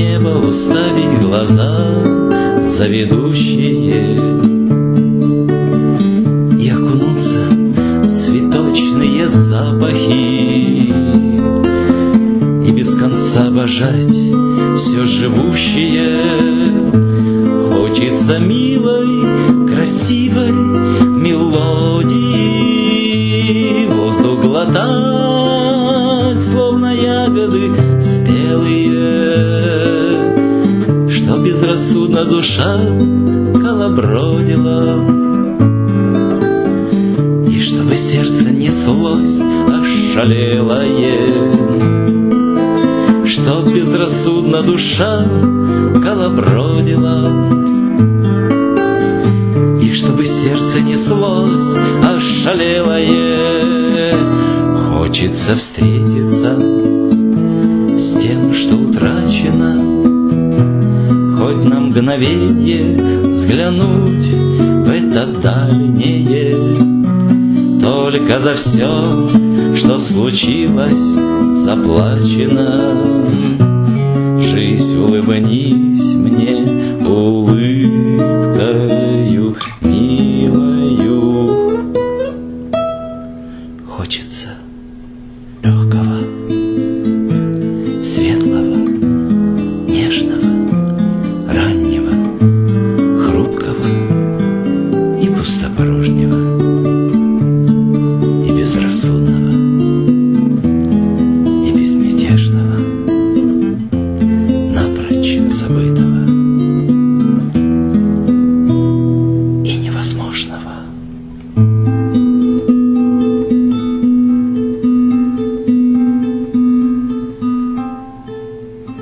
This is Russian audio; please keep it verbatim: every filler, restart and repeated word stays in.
небо уставить глаза заведущие и окунуться в цветочные запахи и без конца обожать все живущее. Хочется милой, красивой мелодии, воздух глотать, словно ягоды спелые, что безрассудно душа колобродила, и чтобы сердце неслось ошалелое, чтоб безрассудно душа колобродила, и чтобы сердце неслось ошалелое. Хочется встретиться с тем, что утрачено, хоть на мгновенье взглянуть в это дальнее. Только за все, что случилось, заплачено. Жизнь улыбнись